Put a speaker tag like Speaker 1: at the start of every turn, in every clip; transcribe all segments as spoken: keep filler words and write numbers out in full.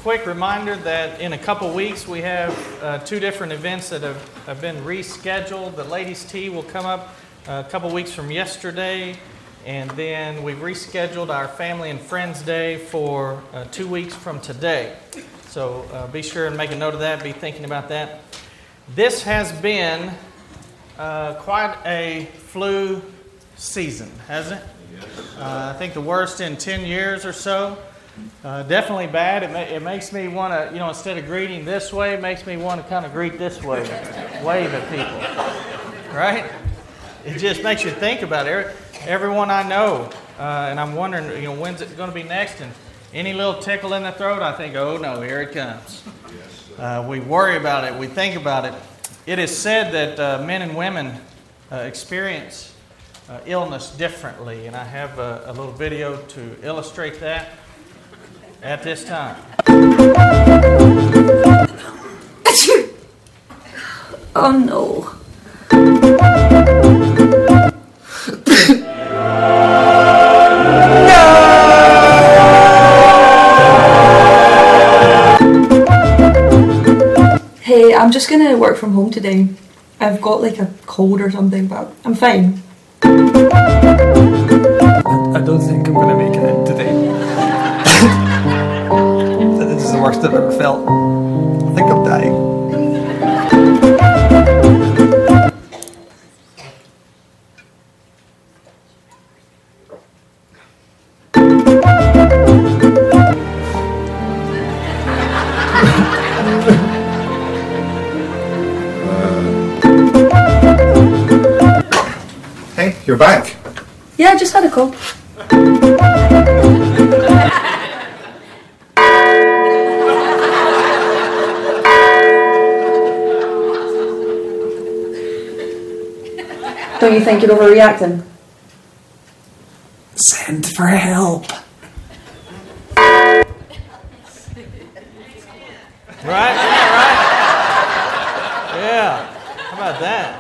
Speaker 1: quick reminder that in a couple weeks we have uh, two different events that have, have been rescheduled. The ladies' tea will come up a couple weeks from yesterday, and then we've rescheduled our Family and Friends Day for uh, two weeks from today. So uh, be sure and make a note of that, be thinking about that. This has been uh, quite a flu season, hasn't it? Uh, I think the worst in ten years or so. Uh, definitely bad. It, ma- it makes me want to, you know, instead of greeting this way, it makes me want to kind of greet this way, wave at people, right? It just makes you think about it. Everyone I know, uh, and I'm wondering, you know, when's it going to be next? And any little tickle in the throat, I think, oh no, here it comes. Uh, we worry about it. We think about it. It is said that uh, men and women uh, experience uh, illness differently, and I have a, a little video to illustrate that at this time.
Speaker 2: Oh no. Hey, I'm just gonna work from home today. I've got like a cold or something, but I'm fine.
Speaker 3: I, I don't think I'm gonna make it in today. This is the worst I've ever felt. I think I'm dying.
Speaker 4: Hey, you're back.
Speaker 2: Yeah, I just had a call. Don't you think you're overreacting?
Speaker 3: Send for help.
Speaker 1: Right? Yeah, right. Yeah. How about that?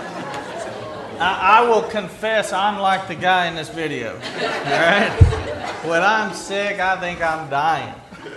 Speaker 1: I, I will confess I'm like the guy in this video. All right? When I'm sick, I think I'm dying.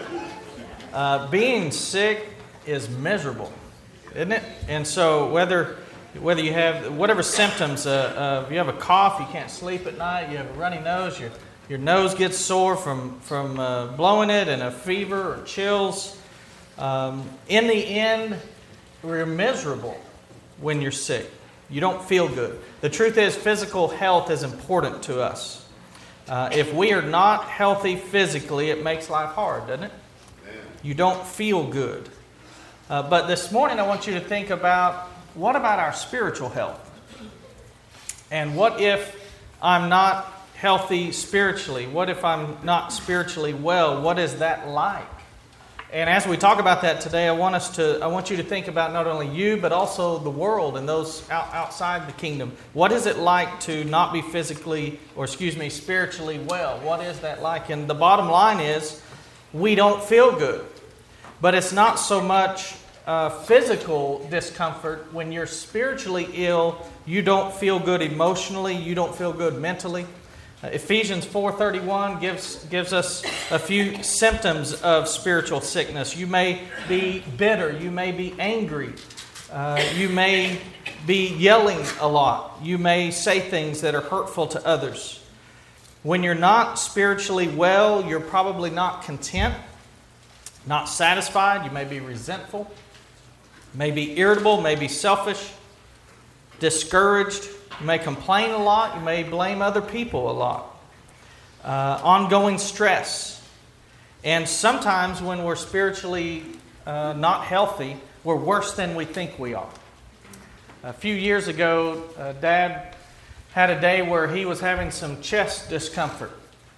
Speaker 1: Uh, being sick is miserable, isn't it? And so whether whether you have whatever symptoms, uh, uh, you have a cough, you can't sleep at night, you have a runny nose, your your nose gets sore from from uh, blowing it, and a fever or chills. Um, in the end, we're miserable when you're sick. You don't feel good. The truth is, physical health is important to us. Uh, if we are not healthy physically, it makes life hard, doesn't it? You don't feel good. Uh, but this morning, I want you to think about, what about our spiritual health? And what if I'm not healthy spiritually? What if I'm not spiritually well? What is that like? And as we talk about that today, I want us to, I want you to think about not only you, but also the world and those out, outside the kingdom. What is it like to not be physically, or excuse me, spiritually well? What is that like? And the bottom line is, we don't feel good. But it's not so much uh, physical discomfort. When you're spiritually ill, you don't feel good emotionally, you don't feel good mentally. Uh, Ephesians four thirty-one gives gives us a few symptoms of spiritual sickness. You may be bitter. You may be angry. Uh, you may be yelling a lot. You may say things that are hurtful to others. When you're not spiritually well, you're probably not content, not satisfied. You may be resentful, may be irritable, may be selfish, discouraged. You may complain a lot. You may blame other people a lot. Uh, ongoing stress. And sometimes when we're spiritually uh, not healthy, we're worse than we think we are. A few years ago, uh, Dad had a day where he was having some chest discomfort.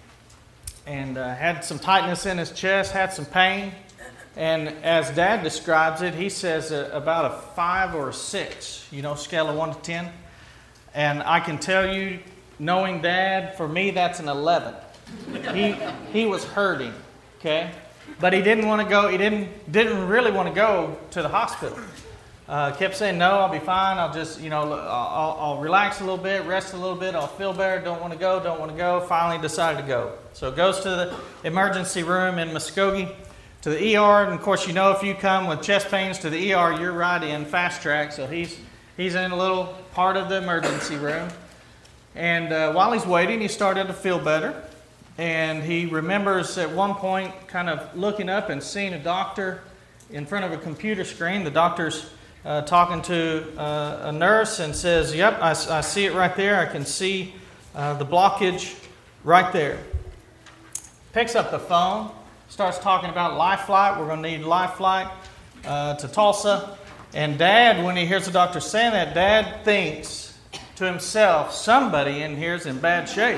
Speaker 1: And uh, had some tightness in his chest, had some pain. And as Dad describes it, he says uh, about a five or a six, you know, scale of one to ten. And I can tell you, knowing Dad, for me, that's an eleven. He he was hurting, okay? But he didn't want to go, he didn't didn't really want to go to the hospital. Uh, kept saying, no, I'll be fine. I'll just, you know, I'll, I'll relax a little bit, rest a little bit. I'll feel better. Don't want to go, don't want to go. Finally decided to go. So goes to the emergency room in Muskogee. to the E R. And of course, you know if you come with chest pains to the E R, you're right in fast track. So he's he's in a little part of the emergency room. And uh, while he's waiting, he started to feel better. And he remembers at one point kind of looking up and seeing a doctor in front of a computer screen. The doctor's uh, talking to uh, a nurse and says, yep, I, I see it right there. I can see uh, the blockage right there. Picks up the phone, starts talking about Life Flight. We're going to need Life Flight uh, to Tulsa. And Dad, when he hears the doctor saying that, Dad thinks to himself, somebody in here is in bad shape.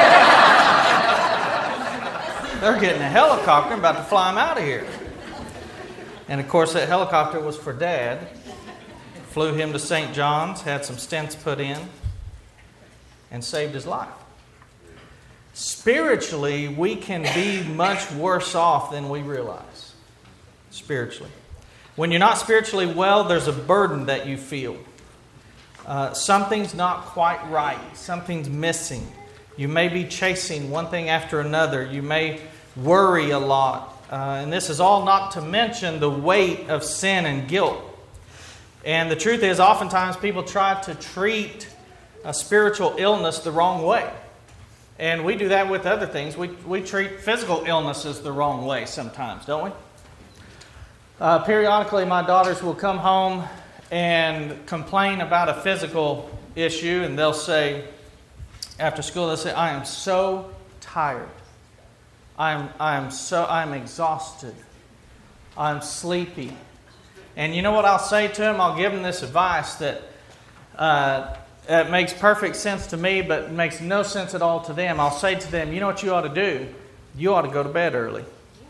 Speaker 1: They're getting a helicopter about to fly him out of here. And of course, that helicopter was for Dad. Flew him to Saint John's, had some stents put in, and saved his life. Spiritually, we can be much worse off than we realize. Spiritually. When you're not spiritually well, there's a burden that you feel. Uh, something's not quite right. Something's missing. You may be chasing one thing after another. You may worry a lot. Uh, and this is all not to mention the weight of sin and guilt. And the truth is, oftentimes people try to treat a spiritual illness the wrong way. And we do that with other things. We, we treat physical illnesses the wrong way sometimes, don't we? Uh, periodically, my daughters will come home and complain about a physical issue, and they'll say, after school, they'll say, I am so tired. I'm, I'm so, I'm exhausted. I'm sleepy. And you know what I'll say to them? I'll give them this advice that uh, it makes perfect sense to me, but makes no sense at all to them. I'll say to them, you know what you ought to do? You ought to go to bed early.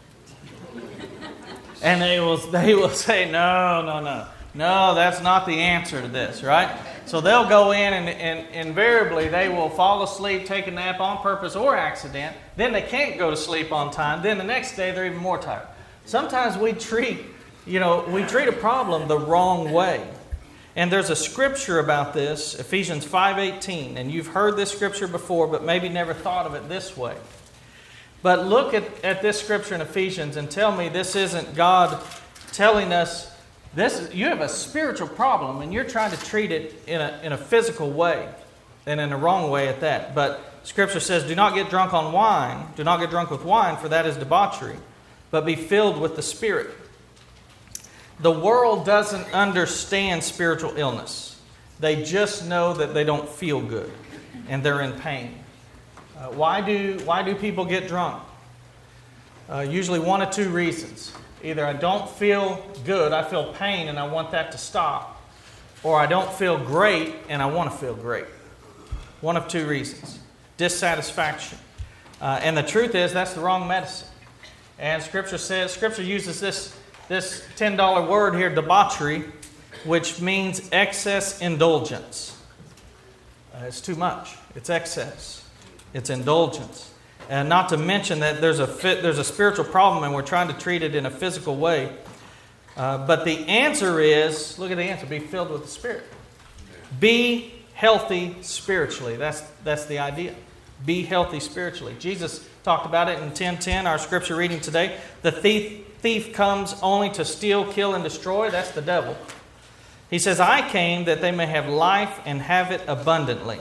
Speaker 1: And they will, they will say, no, no, no. No, that's not the answer to this, right? So they'll go in and, and invariably they will fall asleep, take a nap on purpose or accident. Then they can't go to sleep on time. Then the next day they're even more tired. Sometimes we treat, you know, we treat a problem the wrong way. And there's a scripture about this, Ephesians five eighteen. And you've heard this scripture before, but maybe never thought of it this way. But look at, at this scripture in Ephesians and tell me this isn't God telling us this. You have a spiritual problem and you're trying to treat it in a, in a physical way and in a wrong way at that. But scripture says, do not get drunk on wine. Do not get drunk with wine, for that is debauchery. But be filled with the Spirit. The world doesn't understand spiritual illness. They just know that they don't feel good and they're in pain. Uh, why do why do people get drunk? Uh, usually one of two reasons. Either I don't feel good, I feel pain and I want that to stop. Or I don't feel great and I want to feel great. One of two reasons. Dissatisfaction. Uh, and the truth is that's the wrong medicine. And Scripture says, Scripture uses this, this ten dollar word here, debauchery, which means excess indulgence. Uh, it's too much. It's excess. It's indulgence. And not to mention that there's a fit, there's a spiritual problem and we're trying to treat it in a physical way. Uh, but the answer is, look at the answer, be filled with the Spirit. Be healthy spiritually. That's, that's the idea. Be healthy spiritually. Jesus talked about it in ten ten, our scripture reading today. The thief, thief comes only to steal, kill, and destroy. That's the devil. He says, I came that they may have life and have it abundantly.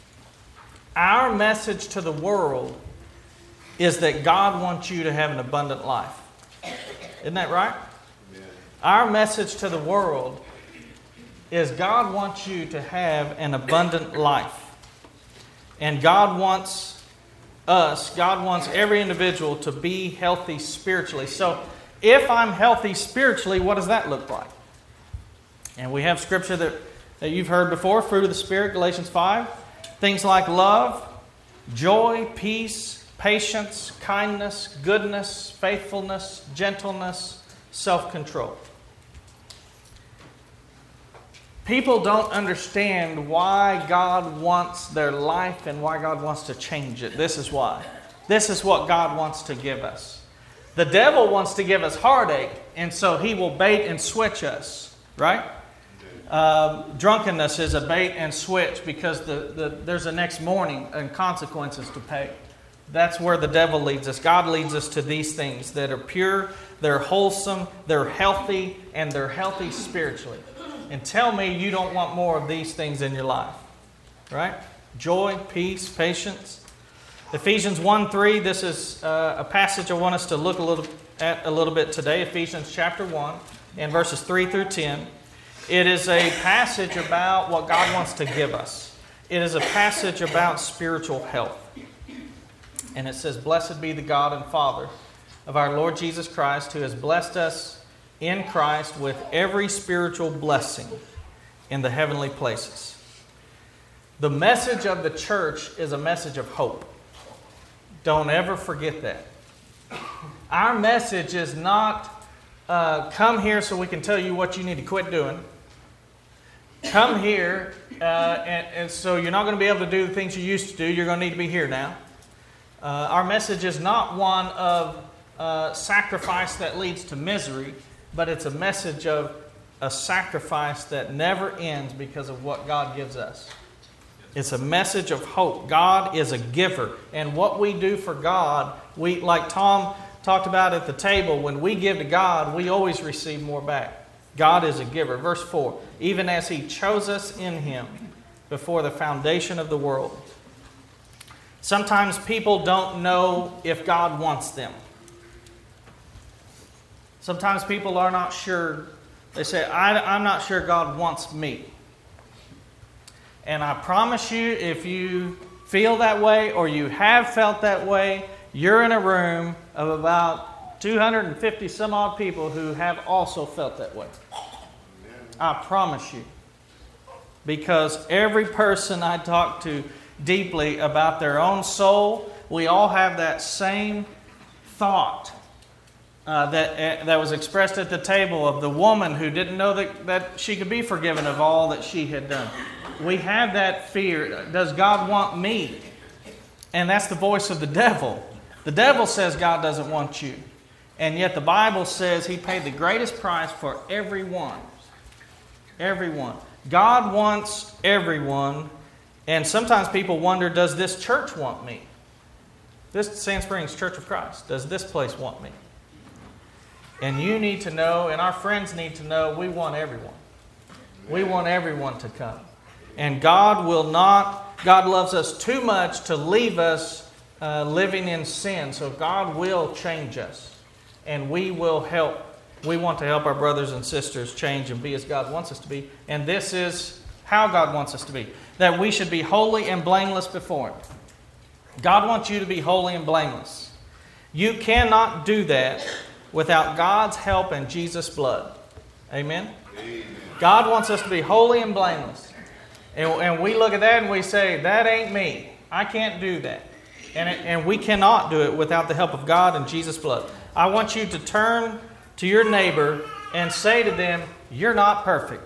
Speaker 1: Our message to the world is that God wants you to have an abundant life. Isn't that right? Yeah. Our message to the world is God wants you to have an abundant life. And God wants us, God wants every individual to be healthy spiritually. So if I'm healthy spiritually, what does that look like? And we have scripture that, that you've heard before, fruit of the Spirit, Galatians five. Things like love, joy, peace, patience, kindness, goodness, faithfulness, gentleness, self-control. People don't understand why God wants their life and why God wants to change it. This is why. This is what God wants to give us. The devil wants to give us heartache, and so he will bait and switch us, right? Uh, drunkenness is a bait and switch because the, the, there's a next morning and consequences to pay. That's where the devil leads us. God leads us to these things that are pure, they're wholesome, they're healthy, and they're healthy spiritually. And tell me you don't want more of these things in your life. Right? Joy, peace, patience. Ephesians one three, this is uh, a passage I want us to look a little at a little bit today. Ephesians chapter one and verses three through ten. It is a passage about what God wants to give us. It is a passage about spiritual health. And it says, "Blessed be the God and Father of our Lord Jesus Christ, who has blessed us in Christ with every spiritual blessing in the heavenly places." The message of the church is a message of hope. Don't ever forget that. Our message is not, uh, come here so we can tell you what you need to quit doing. Come here, uh, and, and so you're not going to be able to do the things you used to do. You're going to need to be here now. Uh, our message is not one of uh, sacrifice that leads to misery, but it's a message of a sacrifice that never ends because of what God gives us. It's a message of hope. God is a giver. And what we do for God, we, like Tom talked about at the table, when we give to God, we always receive more back. God is a giver. Verse four, "Even as He chose us in Him before the foundation of the world." Sometimes people don't know if God wants them. Sometimes people are not sure. They say, I, I'm not sure God wants me. And I promise you, if you feel that way or you have felt that way, you're in a room of about two hundred fifty some odd people who have also felt that way. I promise you. Because every person I talk to deeply about their own soul, we all have that same thought uh, that, uh, that was expressed at the table of the woman who didn't know that, that she could be forgiven of all that she had done. We have that fear. Does God want me? And that's the voice of the devil. The devil says God doesn't want you. And yet the Bible says He paid the greatest price for everyone. Everyone. God wants everyone. And sometimes people wonder, does this church want me? This Sand Springs Church of Christ, does this place want me? And you need to know, and our friends need to know, we want everyone. We want everyone to come. And God will not, God loves us too much to leave us uh, living in sin. So God will change us. And we will help. We want to help our brothers and sisters change and be as God wants us to be. And this is how God wants us to be. That we should be holy and blameless before Him. God wants you to be holy and blameless. You cannot do that without God's help and Jesus' blood. Amen? Amen. God wants us to be holy and blameless. And, and we look at that and we say, that ain't me. I can't do that. And, it, and we cannot do it without the help of God and Jesus' blood. I want you to turn to your neighbor and say to them, you're not perfect.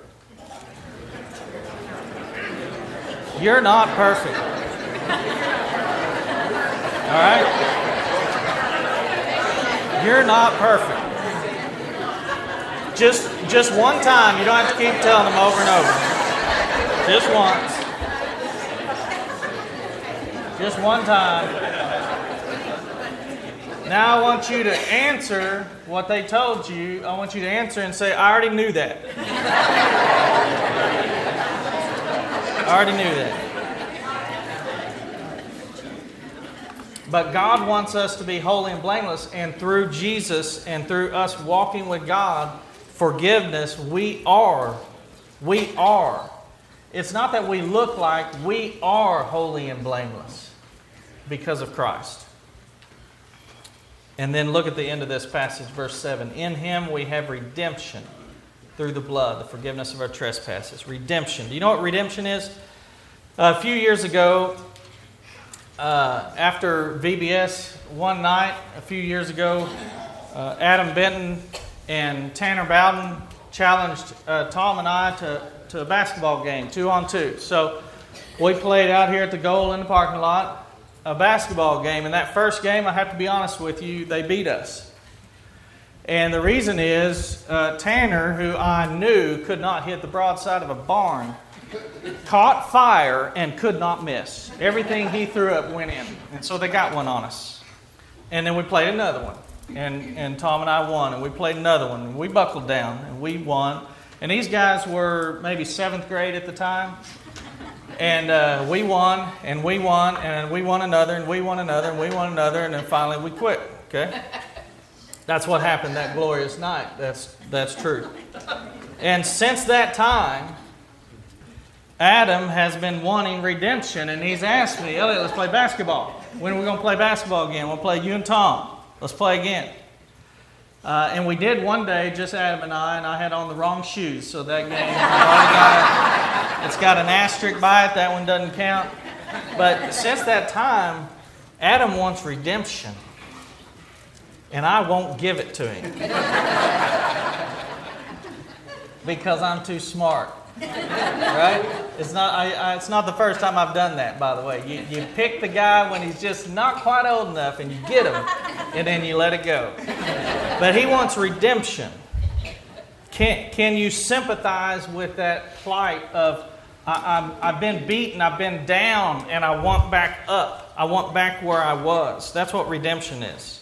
Speaker 1: You're not perfect. All right? You're not perfect. Just, just one time. You don't have to keep telling them over and over. Just once. Just one time. Now I want you to answer what they told you. I want you to answer and say, I already knew that. I already knew that. But God wants us to be holy and blameless. And through Jesus and through us walking with God, forgiveness, we are. We are. It's not that we look like, we are holy and blameless because of Christ. And then look at the end of this passage, verse seven. In Him we have redemption through the blood, the forgiveness of our trespasses. Redemption. Do you know what redemption is? A few years ago, uh, after V B S, one night, a few years ago, uh, Adam Benton and Tanner Bowden challenged uh, Tom and I to, to a basketball game, two on two. So we played out here at the goal in the parking lot. A basketball game. In that first game, I have to be honest with you, they beat us. And the reason is uh, Tanner, who I knew could not hit the broadside of a barn, caught fire and could not miss. Everything he threw up went in. And so they got one on us. And then we played another one. And, and Tom and I won. And we played another one. And we buckled down. And we won. And these guys were maybe seventh grade at the time. And uh, we won. And we won. And we won another. And we won another. And we won another. And then finally we quit. Okay? That's what happened that glorious night. That's, that's true. And since that time, Adam has been wanting redemption, and he's asked me, Elliot, let's play basketball. When are we going to play basketball again? We'll play you and Tom. Let's play again. Uh, and we did one day, just Adam and I, and I had on the wrong shoes. So that game, got, it's got an asterisk by it. That one doesn't count. But since that time, Adam wants redemption. And I won't give it to him. Because I'm too smart. Right? It's not I, I, it's not the first time I've done that, by the way. You, you pick the guy when he's just not quite old enough and you get him, and then you let it go. But he wants redemption. Can, can you sympathize with that plight of, I, I'm, I've been beaten, I've been down, and I want back up. I want back where I was. That's what redemption is.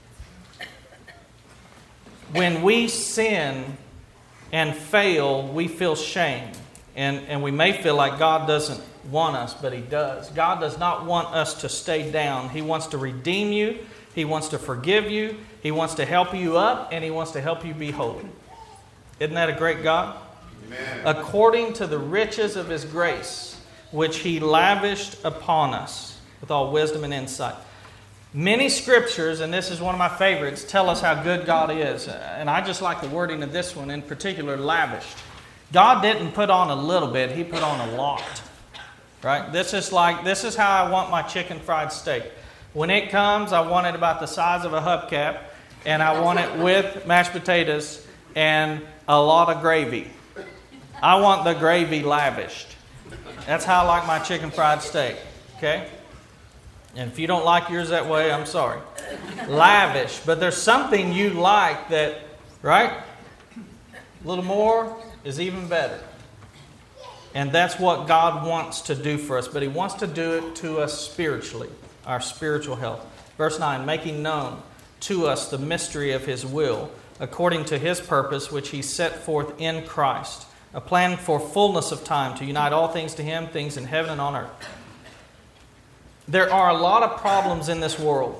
Speaker 1: When we sin and fail, we feel shame. And, and we may feel like God doesn't want us, but He does. God does not want us to stay down. He wants to redeem you. He wants to forgive you. He wants to help you up, and He wants to help you be holy. Isn't that a great God? Amen. According to the riches of His grace, which He lavished upon us with all wisdom and insight. Many scriptures, and this is one of my favorites, tell us how good God is. And I just like the wording of this one, in particular, lavished. God didn't put on a little bit, He put on a lot. Right? This is like, this is how I want my chicken fried steak. When it comes, I want it about the size of a hubcap, and I want it with mashed potatoes and a lot of gravy. I want the gravy lavished. That's how I like my chicken fried steak. Okay? And if you don't like yours that way, I'm sorry. Lavish. But there's something you like that, right? A little more is even better. And that's what God wants to do for us. But He wants to do it to us spiritually, our spiritual health. Verse nine, making known to us the mystery of His will, according to His purpose, which He set forth in Christ, a plan for fullness of time, to unite all things to Him, things in heaven and on earth. There are a lot of problems in this world.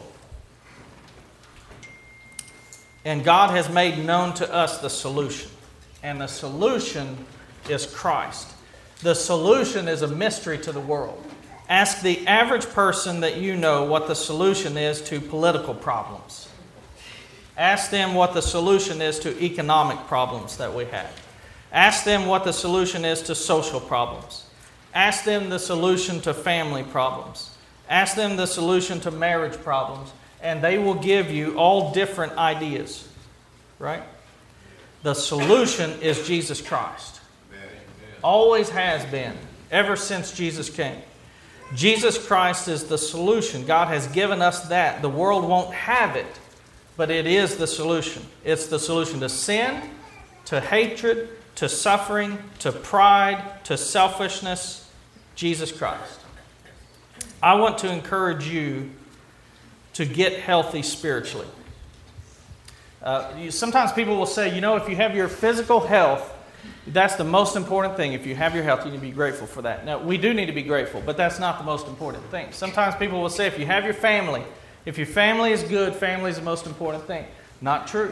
Speaker 1: And God has made known to us the solution. And the solution is Christ. The solution is a mystery to the world. Ask the average person that you know what the solution is to political problems. Ask them what the solution is to economic problems that we have. Ask them what the solution is to social problems. Ask them the solution to family problems. Ask them the solution to marriage problems, and they will give you all different ideas. Right? The solution is Jesus Christ. Always has been, ever since Jesus came. Jesus Christ is the solution. God has given us that. The world won't have it, but it is the solution. It's the solution to sin, to hatred, to suffering, to pride, to selfishness. Jesus Christ. I want to encourage you to get healthy spiritually. Uh, you, sometimes people will say, you know, if you have your physical health, that's the most important thing. If you have your health, you need to be grateful for that. Now, we do need to be grateful, but that's not the most important thing. Sometimes people will say, if you have your family, if your family is good, family is the most important thing. Not true.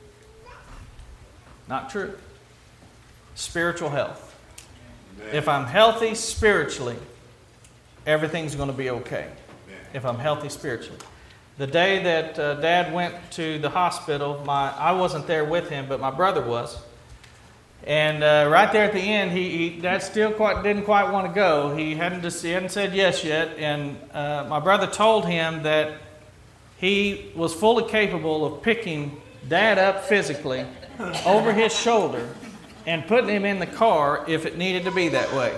Speaker 1: Not true. Spiritual health. Amen. If I'm healthy spiritually, everything's going to be okay. If I'm healthy spiritually. The day that uh, Dad went to the hospital, my I wasn't there with him, but my brother was. And uh, right there at the end, he, he Dad still quite didn't quite want to go. He hadn't just, he hadn't said yes yet. And uh, my brother told him that he was fully capable of picking Dad up physically over his shoulder and putting him in the car if it needed to be that way.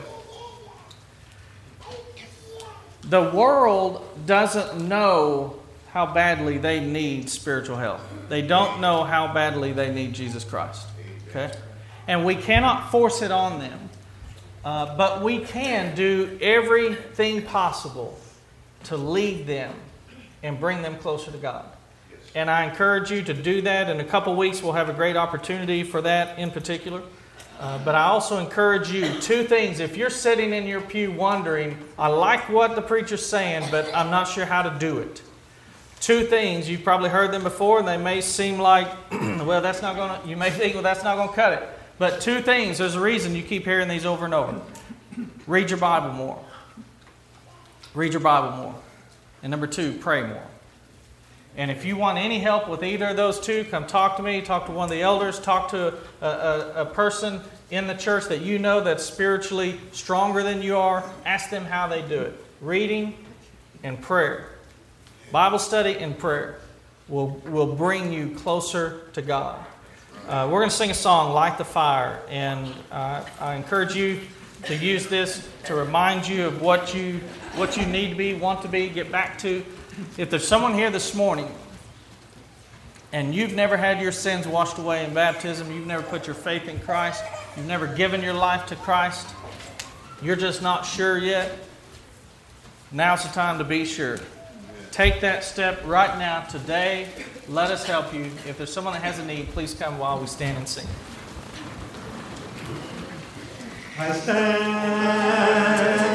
Speaker 1: The world doesn't know how badly they need spiritual health. They don't know how badly they need Jesus Christ. Okay? And we cannot force it on them. Uh, but we can do everything possible to lead them and bring them closer to God. And I encourage you to do that. In a couple weeks, we'll have a great opportunity for that in particular. Uh, but I also encourage you, two things. If you're sitting in your pew wondering, I like what the preacher's saying, but I'm not sure how to do it. Two things. You've probably heard them before, and they may seem like, well, that's not going to, you may think, well, that's not going to cut it. But two things. There's a reason you keep hearing these over and over. Read your Bible more. Read your Bible more. And number two, pray more. And if you want any help with either of those two, come talk to me, talk to one of the elders, talk to a, a, a person in the church that you know that's spiritually stronger than you are. Ask them how they do it. Reading and prayer. Bible study and prayer will, will bring you closer to God. Uh, we're going to sing a song, Light the Fire, and uh, I encourage you to use this to remind you of what you what you need to be, want to be, get back to. If there's someone here this morning and you've never had your sins washed away in baptism, you've never put your faith in Christ, you've never given your life to Christ, you're just not sure yet, now's the time to be sure. Take that step right now, today. Let us help you. If there's someone that has a need, please come while we stand and sing.
Speaker 4: I stand